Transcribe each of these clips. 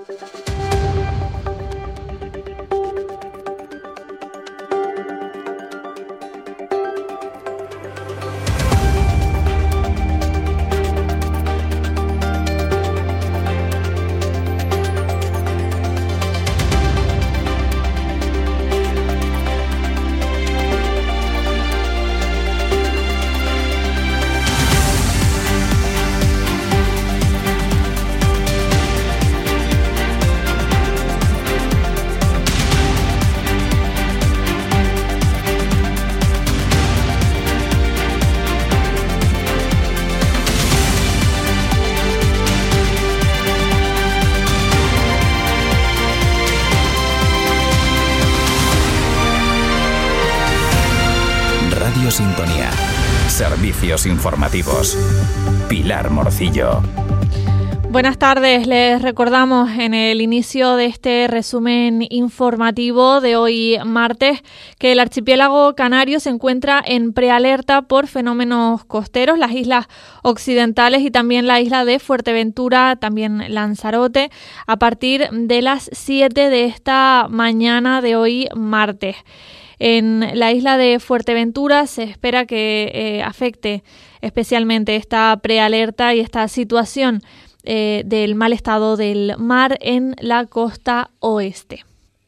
Sintonía. Servicios informativos. Pilar Morcillo. Buenas tardes, les recordamos en el inicio de este resumen informativo de hoy martes que el archipiélago canario se encuentra en prealerta por fenómenos costeros, las islas occidentales y también la isla de Fuerteventura, también Lanzarote, a partir de las 7 de esta mañana de hoy martes. En la isla de Fuerteventura se espera que afecte especialmente esta prealerta y esta situación del mal estado del mar en la costa oeste.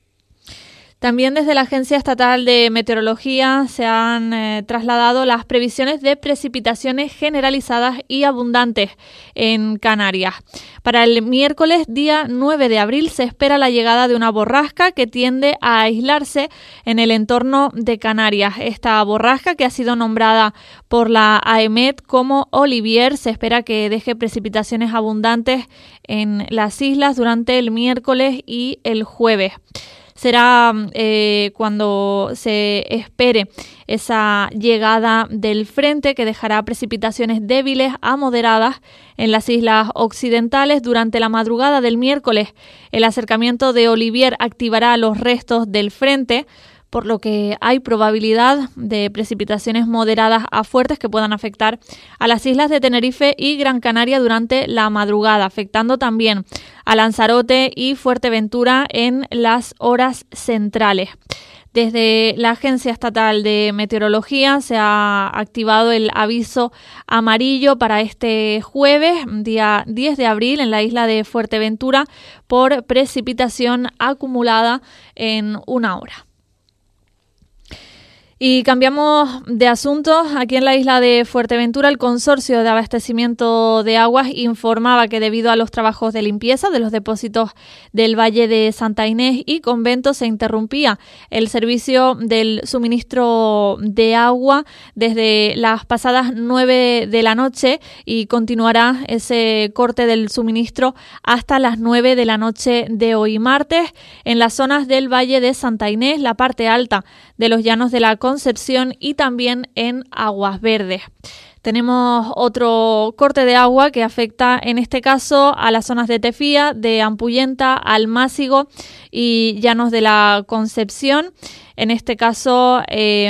También desde la Agencia Estatal de Meteorología se han trasladado las previsiones de precipitaciones generalizadas y abundantes en Canarias. Para el miércoles, día 9 de abril, se espera la llegada de una borrasca que tiende a aislarse en el entorno de Canarias. Esta borrasca, que ha sido nombrada por la AEMET como Olivier, se espera que deje precipitaciones abundantes en las islas durante el miércoles y el jueves. Será cuando se espere esa llegada del frente que dejará precipitaciones débiles a moderadas en las islas occidentales durante la madrugada del miércoles. El acercamiento de Olivier activará los restos del frente, por lo que hay probabilidad de precipitaciones moderadas a fuertes que puedan afectar a las islas de Tenerife y Gran Canaria durante la madrugada, afectando también a Lanzarote y Fuerteventura en las horas centrales. Desde la Agencia Estatal de Meteorología se ha activado el aviso amarillo para este jueves, día 10 de abril, en la isla de Fuerteventura por precipitación acumulada en una hora. Y cambiamos de asunto. Aquí en la isla de Fuerteventura, el Consorcio de Abastecimiento de Aguas informaba que debido a los trabajos de limpieza de los depósitos del Valle de Santa Inés y Convento se interrumpía el servicio del suministro de agua desde las pasadas 9 de la noche y continuará ese corte del suministro hasta las 9 de la noche de hoy martes en las zonas del Valle de Santa Inés, la parte alta de los llanos de la Concepción y también en Aguas Verdes. Tenemos otro corte de agua que afecta en este caso a las zonas de Tefía, de Ampuyenta, Almácigo y llanos de la Concepción. En este caso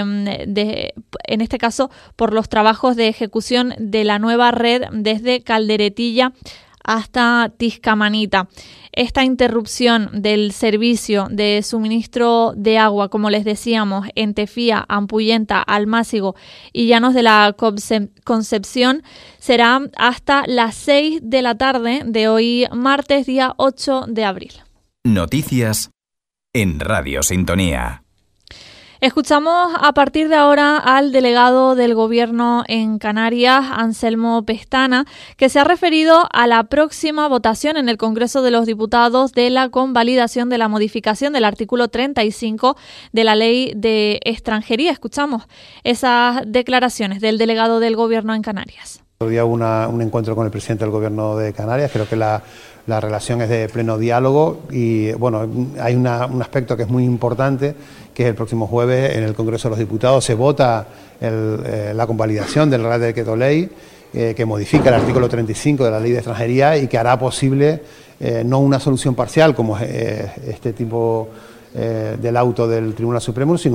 por los trabajos de ejecución de la nueva red desde Calderetilla hasta Tiscamanita. Esta interrupción del servicio de suministro de agua, como les decíamos, en Tefía, Ampuyenta, Almácigo y llanos de la Concepción, será hasta las 6 de la tarde de hoy martes, día 8 de abril. Noticias en Radio Sintonía. Escuchamos a partir de ahora al delegado del Gobierno en Canarias, Anselmo Pestana, que se ha referido a la próxima votación en el Congreso de los Diputados de la convalidación de la modificación del artículo 35 de la Ley de Extranjería. Escuchamos esas declaraciones del delegado del Gobierno en Canarias. Hoy hubo un encuentro con el presidente del Gobierno de Canarias. Creo que la relación es de pleno diálogo y bueno, hay un aspecto que es muy importante, que es el próximo jueves en el Congreso de los Diputados se vota la convalidación del Real Decreto Ley que modifica el artículo 35 de la Ley de Extranjería y que hará posible no una solución parcial como este tipo del auto del Tribunal Supremo, sino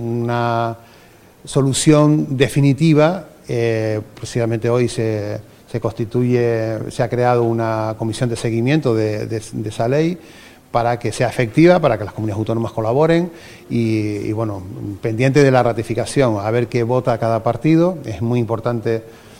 una solución definitiva. Precisamente hoy se se ha creado una comisión de seguimiento de esa ley para que sea efectiva, para que las comunidades autónomas colaboren y bueno, pendiente de la ratificación, a ver qué vota cada partido. Es muy importante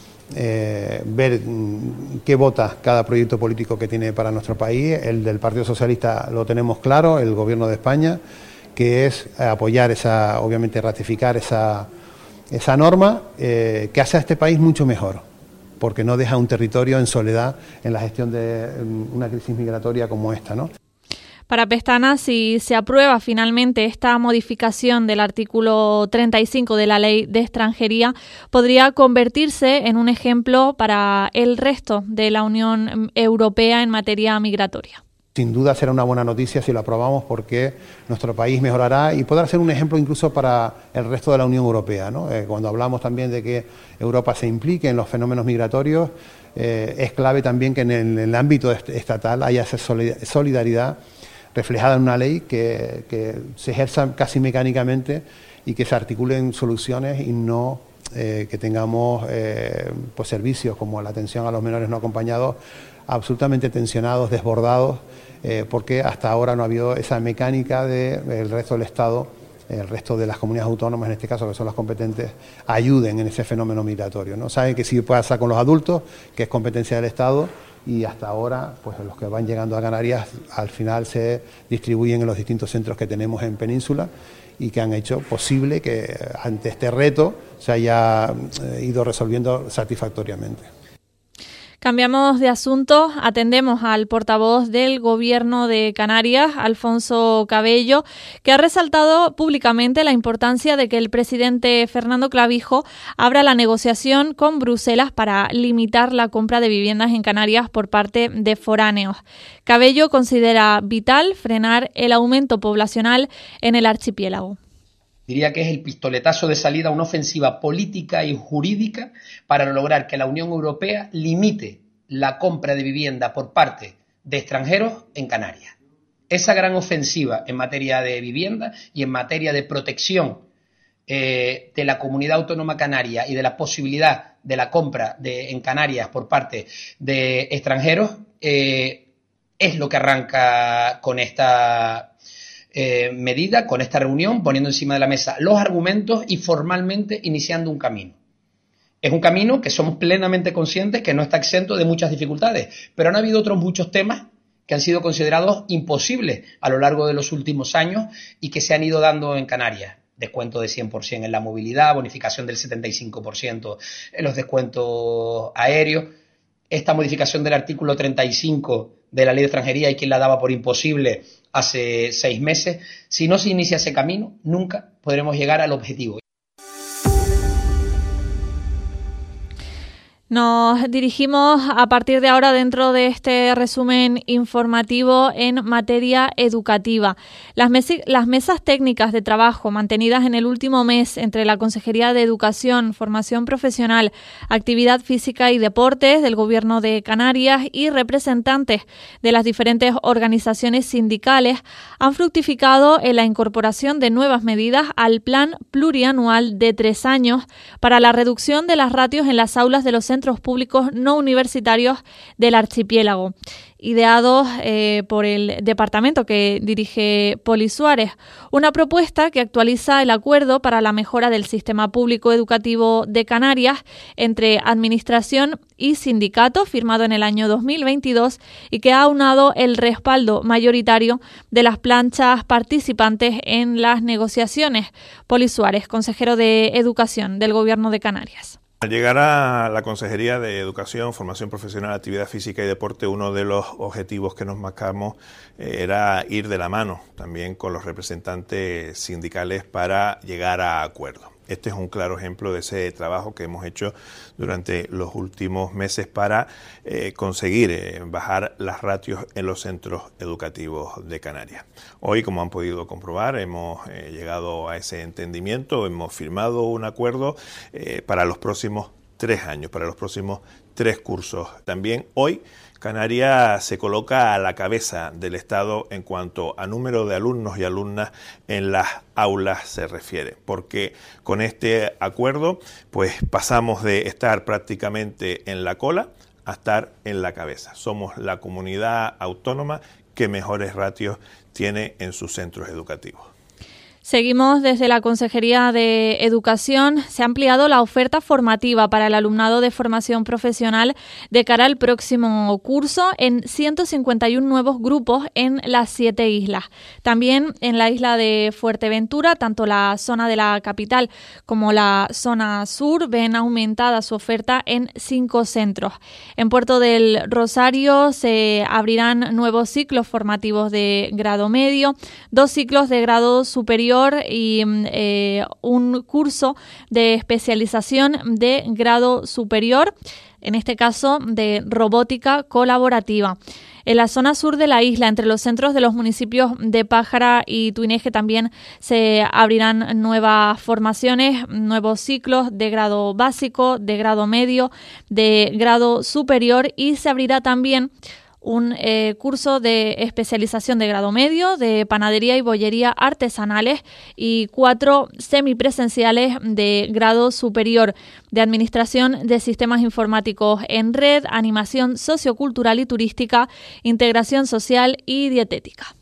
ver qué vota cada proyecto político que tiene para nuestro país. El del Partido Socialista lo tenemos claro, el Gobierno de España, que es apoyar obviamente ratificar esa norma que hace a este país mucho mejor, porque no deja un territorio en soledad en la gestión de una crisis migratoria como esta, ¿no? Para Pestana, si se aprueba finalmente esta modificación del artículo 35 de la Ley de Extranjería, podría convertirse en un ejemplo para el resto de la Unión Europea en materia migratoria. Sin duda será una buena noticia si lo aprobamos, porque nuestro país mejorará y podrá ser un ejemplo incluso para el resto de la Unión Europea, ¿no? Cuando hablamos también de que Europa se implique en los fenómenos migratorios, es clave también que en el ámbito estatal haya esa solidaridad reflejada en una ley que se ejerza casi mecánicamente y que se articulen soluciones y no que tengamos pues servicios como la atención a los menores no acompañados absolutamente tensionados, desbordados, porque hasta ahora no ha habido esa mecánica del resto del Estado, el resto de las comunidades autónomas, en este caso, que son las competentes, ayuden en ese fenómeno migratorio, ¿no? Saben que sí pasa con los adultos, que es competencia del Estado, y hasta ahora, pues los que van llegando a Canarias, al final se distribuyen en los distintos centros que tenemos en Península y que han hecho posible que ante este reto se haya ido resolviendo satisfactoriamente. Cambiamos de asunto, atendemos al portavoz del Gobierno de Canarias, Alfonso Cabello, que ha resaltado públicamente la importancia de que el presidente Fernando Clavijo abra la negociación con Bruselas para limitar la compra de viviendas en Canarias por parte de foráneos. Cabello considera vital frenar el aumento poblacional en el archipiélago. Diría que es el pistoletazo de salida a una ofensiva política y jurídica para lograr que la Unión Europea limite la compra de vivienda por parte de extranjeros en Canarias. Esa gran ofensiva en materia de vivienda y en materia de protección de la comunidad autónoma canaria y de la posibilidad de la compra en Canarias por parte de extranjeros es lo que arranca con esta medida, con esta reunión, poniendo encima de la mesa los argumentos y formalmente iniciando un camino. Es un camino que somos plenamente conscientes que no está exento de muchas dificultades, pero han habido otros muchos temas que han sido considerados imposibles a lo largo de los últimos años y que se han ido dando en Canarias. Descuento de 100% en la movilidad, bonificación del 75% en los descuentos aéreos. Esta modificación del artículo 35 de la Ley de Extranjería hay quien la daba por imposible hace 6 meses. Si no se inicia ese camino, nunca podremos llegar al objetivo. Nos dirigimos a partir de ahora dentro de este resumen informativo en materia educativa. Las mesas técnicas de trabajo mantenidas en el último mes entre la Consejería de Educación, Formación Profesional, Actividad Física y Deportes del Gobierno de Canarias y representantes de las diferentes organizaciones sindicales han fructificado en la incorporación de nuevas medidas al plan plurianual de 3 años para la reducción de las ratios en las aulas de los centros públicos no universitarios del archipiélago, ideados por el departamento que dirige Poli Suárez. Una propuesta que actualiza el acuerdo para la mejora del sistema público educativo de Canarias entre Administración y sindicato, firmado en el año 2022 y que ha aunado el respaldo mayoritario de las planchas participantes en las negociaciones. Poli Suárez, consejero de Educación del Gobierno de Canarias. Al llegar a la Consejería de Educación, Formación Profesional, Actividad Física y Deporte, uno de los objetivos que nos marcamos era ir de la mano también con los representantes sindicales para llegar a acuerdos. Este es un claro ejemplo de ese trabajo que hemos hecho durante los últimos meses para conseguir bajar las ratios en los centros educativos de Canarias. Hoy, como han podido comprobar, hemos llegado a ese entendimiento, hemos firmado un acuerdo para los próximos 3 años, para los próximos 3 cursos. También hoy Canarias se coloca a la cabeza del Estado en cuanto a número de alumnos y alumnas en las aulas se refiere, porque con este acuerdo pues pasamos de estar prácticamente en la cola a estar en la cabeza. Somos la comunidad autónoma que mejores ratios tiene en sus centros educativos. Seguimos desde la Consejería de Educación. Se ha ampliado la oferta formativa para el alumnado de formación profesional de cara al próximo curso en 151 nuevos grupos en las 7 islas. También en la isla de Fuerteventura, tanto la zona de la capital como la zona sur ven aumentada su oferta en 5 centros. En Puerto del Rosario se abrirán nuevos ciclos formativos de grado medio, 2 ciclos de grado superior y un curso de especialización de grado superior, en este caso de robótica colaborativa. En la zona sur de la isla, entre los centros de los municipios de Pájara y Tuineje, también se abrirán nuevas formaciones, nuevos ciclos de grado básico, de grado medio, de grado superior, y se abrirá también un curso de especialización de grado medio de panadería y bollería artesanales y 4 semipresenciales de grado superior de administración de sistemas informáticos en red, animación sociocultural y turística, integración social y dietética.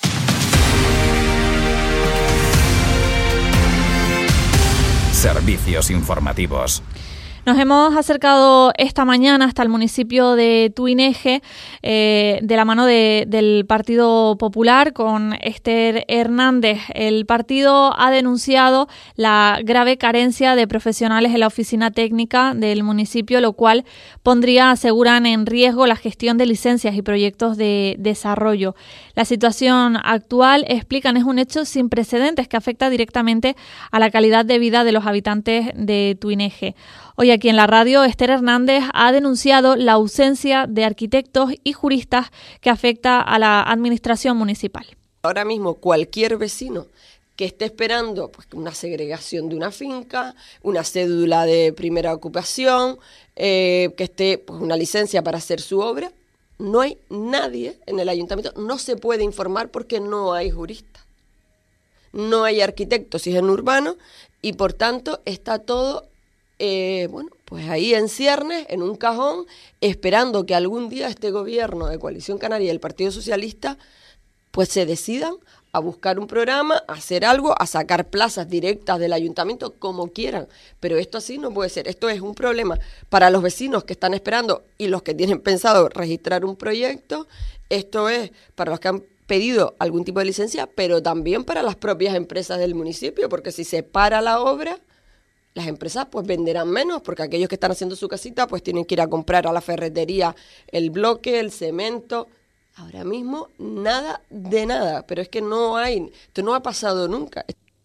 Servicios informativos. Nos hemos acercado esta mañana hasta el municipio de Tuineje de la mano del Partido Popular con Esther Hernández. El partido ha denunciado la grave carencia de profesionales en la oficina técnica del municipio, lo cual pondría, aseguran, en riesgo la gestión de licencias y proyectos de desarrollo. La situación actual, explican, es un hecho sin precedentes que afecta directamente a la calidad de vida de los habitantes de Tuineje. Hoy aquí en la radio, Esther Hernández ha denunciado la ausencia de arquitectos y juristas que afecta a la administración municipal. Ahora mismo cualquier vecino que esté esperando pues, una segregación de una finca, una cédula de primera ocupación, que esté pues, una licencia para hacer su obra, no hay nadie en el ayuntamiento, no se puede informar porque no hay juristas, no hay arquitectos si es en urbano y por tanto está todo pues ahí en ciernes, en un cajón, esperando que algún día este gobierno de Coalición Canaria y el Partido Socialista pues se decidan a buscar un programa, a hacer algo, a sacar plazas directas del ayuntamiento como quieran. Pero esto así no puede ser. Esto es un problema para los vecinos que están esperando y los que tienen pensado registrar un proyecto. Esto es para los que han pedido algún tipo de licencia, pero también para las propias empresas del municipio, porque si se para la obra, las empresas pues venderán menos, porque aquellos que están haciendo su casita pues tienen que ir a comprar a la ferretería el bloque, el cemento. Ahora mismo nada de nada, pero es que no hay, esto no ha pasado nunca.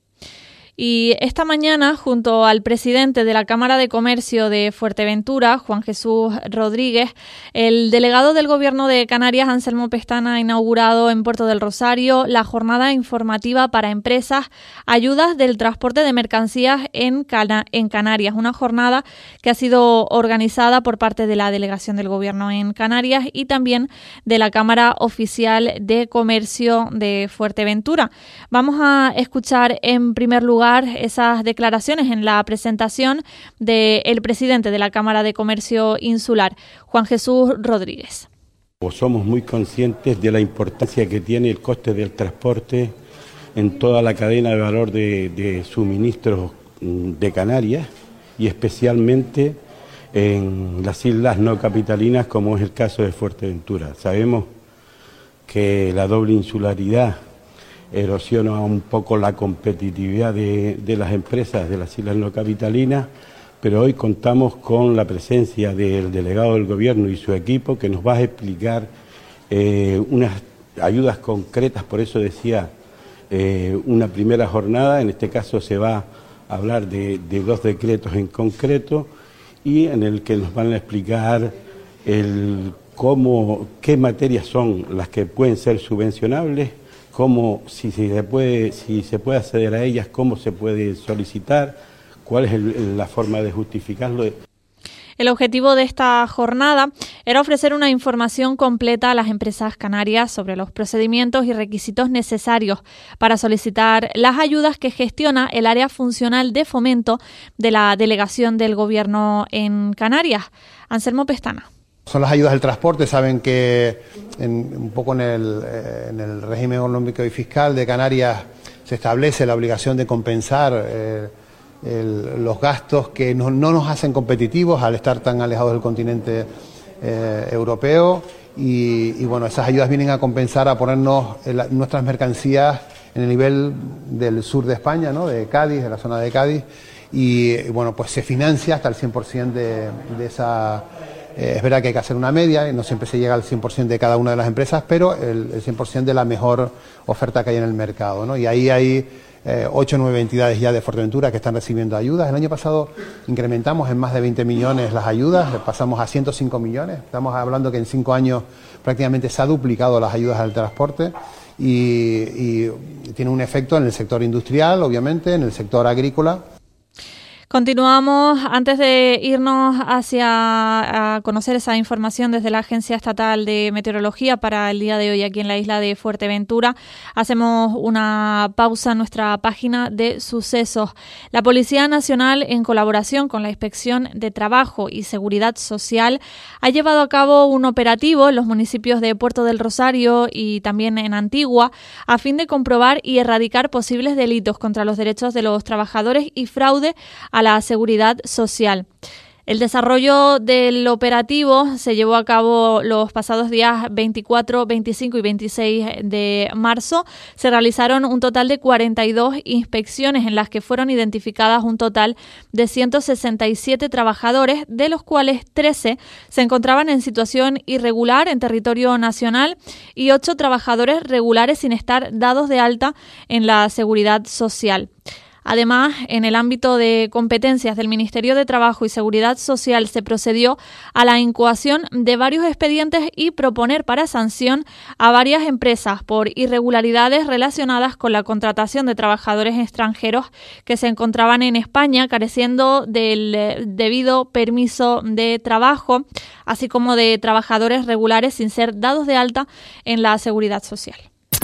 Y esta mañana, junto al presidente de la Cámara de Comercio de Fuerteventura, Juan Jesús Rodríguez, el delegado del Gobierno de Canarias, Anselmo Pestana, ha inaugurado en Puerto del Rosario la jornada informativa para empresas, ayudas del transporte de mercancías en Canarias. Una jornada que ha sido organizada por parte de la Delegación del Gobierno en Canarias y también de la Cámara Oficial de Comercio de Fuerteventura. Vamos a escuchar en primer lugar esas declaraciones en la presentación del presidente de la Cámara de Comercio Insular, Juan Jesús Rodríguez. Somos muy conscientes de la importancia que tiene el coste del transporte en toda la cadena de valor de suministros de Canarias y especialmente en las islas no capitalinas como es el caso de Fuerteventura. Sabemos que la doble insularidad erosiona un poco la competitividad de las empresas de las islas no capitalinas, pero hoy contamos con la presencia del delegado del gobierno y su equipo que nos va a explicar unas ayudas concretas, por eso decía una primera jornada, en este caso se va a hablar de 2 decretos en concreto y en el que nos van a explicar qué materias son las que pueden ser subvencionables, cómo, si se puede acceder a ellas, cómo se puede solicitar, cuál es la forma de justificarlo. El objetivo de esta jornada era ofrecer una información completa a las empresas canarias sobre los procedimientos y requisitos necesarios para solicitar las ayudas que gestiona el área funcional de fomento de la Delegación del Gobierno en Canarias. Anselmo Pestana. Son las ayudas del transporte. Saben que un poco en el régimen económico y fiscal de Canarias se establece la obligación de compensar los gastos que no nos hacen competitivos al estar tan alejados del continente europeo y bueno, esas ayudas vienen a compensar, a ponernos nuestras mercancías en el nivel del sur de España, ¿no? De Cádiz, de la zona de Cádiz, y bueno, pues se financia hasta el 100% de esa. Es verdad que hay que hacer una media, y no siempre se llega al 100% de cada una de las empresas, pero el 100% de la mejor oferta que hay en el mercado, ¿no? Y ahí hay 8 o 9 entidades ya de Fuerteventura que están recibiendo ayudas. El año pasado incrementamos en más de 20 millones las ayudas, pasamos a 105 millones. Estamos hablando que en 5 años prácticamente se ha duplicado las ayudas al transporte y tiene un efecto en el sector industrial, obviamente, en el sector agrícola. Continuamos, antes de irnos a conocer esa información desde la Agencia Estatal de Meteorología para el día de hoy aquí en la isla de Fuerteventura, hacemos una pausa en nuestra página de sucesos. La Policía Nacional, en colaboración con la Inspección de Trabajo y Seguridad Social, ha llevado a cabo un operativo en los municipios de Puerto del Rosario y también en Antigua, a fin de comprobar y erradicar posibles delitos contra los derechos de los trabajadores y fraude a la seguridad social. El desarrollo del operativo se llevó a cabo los pasados días 24, 25 y 26 de marzo. Se realizaron un total de 42 inspecciones en las que fueron identificadas un total de 167 trabajadores, de los cuales 13 se encontraban en situación irregular en territorio nacional y 8 trabajadores regulares sin estar dados de alta en la seguridad social. Además, en el ámbito de competencias del Ministerio de Trabajo y Seguridad Social se procedió a la incoación de varios expedientes y proponer para sanción a varias empresas por irregularidades relacionadas con la contratación de trabajadores extranjeros que se encontraban en España careciendo del debido permiso de trabajo, así como de trabajadores regulares sin ser dados de alta en la Seguridad Social.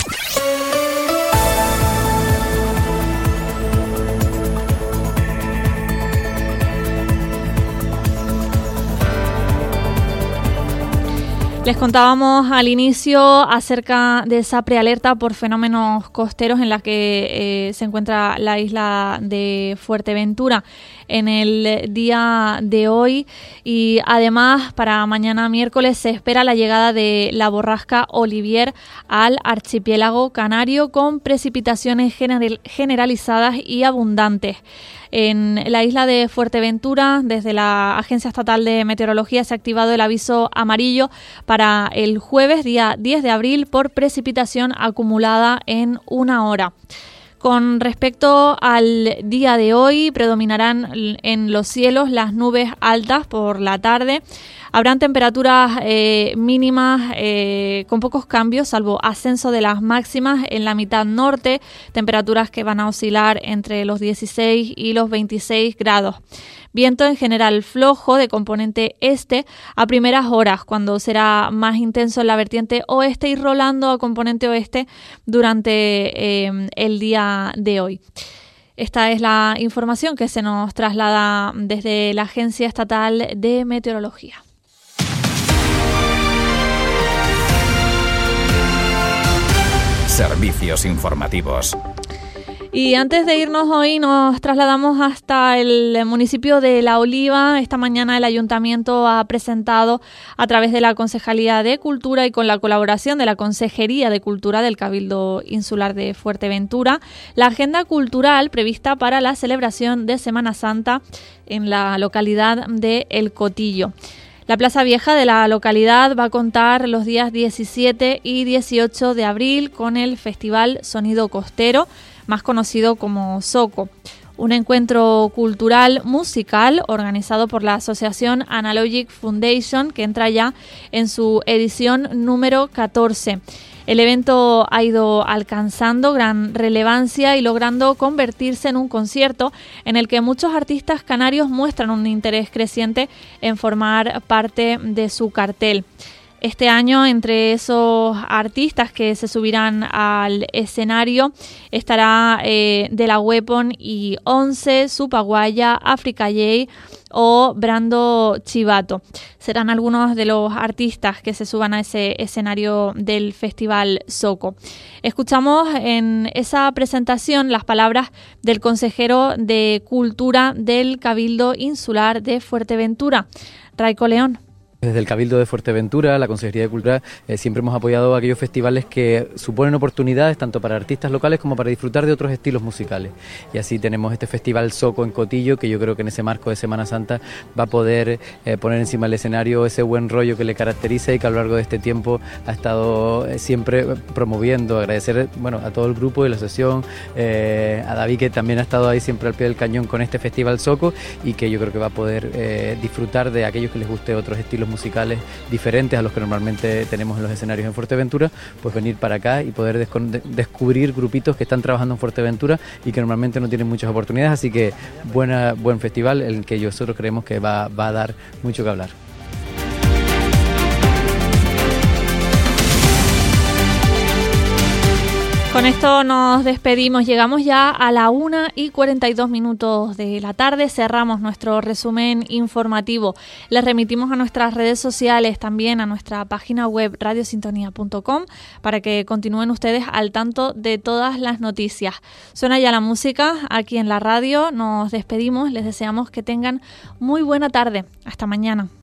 Les contábamos al inicio acerca de esa prealerta por fenómenos costeros en la que se encuentra la isla de Fuerteventura en el día de hoy, y además para mañana miércoles se espera la llegada de la borrasca Olivier al archipiélago canario con precipitaciones generalizadas y abundantes. En la isla de Fuerteventura, desde la Agencia Estatal de Meteorología, se ha activado el aviso amarillo para el jueves, día 10 de abril, por precipitación acumulada en 1 hora. Con respecto al día de hoy, predominarán en los cielos las nubes altas por la tarde. Habrán temperaturas mínimas con pocos cambios, salvo ascenso de las máximas en la mitad norte, temperaturas que van a oscilar entre los 16 y los 26 grados. Viento en general flojo de componente este a primeras horas, cuando será más intenso en la vertiente oeste y rolando a componente oeste durante el día de hoy. Esta es la información que se nos traslada desde la Agencia Estatal de Meteorología. Servicios informativos. Y antes de irnos hoy nos trasladamos hasta el municipio de La Oliva. Esta mañana el Ayuntamiento ha presentado a través de la Concejalía de Cultura y con la colaboración de la Consejería de Cultura del Cabildo Insular de Fuerteventura la agenda cultural prevista para la celebración de Semana Santa en la localidad de El Cotillo. La Plaza Vieja de la localidad va a contar los días 17 y 18 de abril con el Festival Sonido Costero, más conocido como Soco, un encuentro cultural musical organizado por la Asociación Analogic Foundation, que entra ya en su edición número 14. El evento ha ido alcanzando gran relevancia y logrando convertirse en un concierto en el que muchos artistas canarios muestran un interés creciente en formar parte de su cartel. Este año, entre esos artistas que se subirán al escenario, estará De La Weapon y 11, Supaguaya, Africa Jay o Brando Chivato. Serán algunos de los artistas que se suban a ese escenario del Festival Soco. Escuchamos en esa presentación las palabras del consejero de Cultura del Cabildo Insular de Fuerteventura, Raico León. Desde el Cabildo de Fuerteventura, la Consejería de Cultura, siempre hemos apoyado aquellos festivales que suponen oportunidades tanto para artistas locales como para disfrutar de otros estilos musicales. Y así tenemos este Festival Soco en Cotillo, que yo creo que en ese marco de Semana Santa va a poder poner encima del escenario ese buen rollo que le caracteriza y que a lo largo de este tiempo ha estado siempre promoviendo. Agradecer a todo el grupo de la asociación, a David, que también ha estado ahí siempre al pie del cañón con este Festival Soco, y que yo creo que va a poder disfrutar de aquellos que les guste otros estilos musicales diferentes a los que normalmente tenemos en los escenarios en Fuerteventura, pues venir para acá y poder descubrir grupitos que están trabajando en Fuerteventura y que normalmente no tienen muchas oportunidades, así que buen festival, el que nosotros creemos que va a dar mucho que hablar. Con esto nos despedimos, llegamos ya a la 1:42 de la tarde, cerramos nuestro resumen informativo. Les remitimos a nuestras redes sociales, también a nuestra página web radiosintonía.com, para que continúen ustedes al tanto de todas las noticias. Suena ya la música aquí en la radio, nos despedimos, les deseamos que tengan muy buena tarde. Hasta mañana.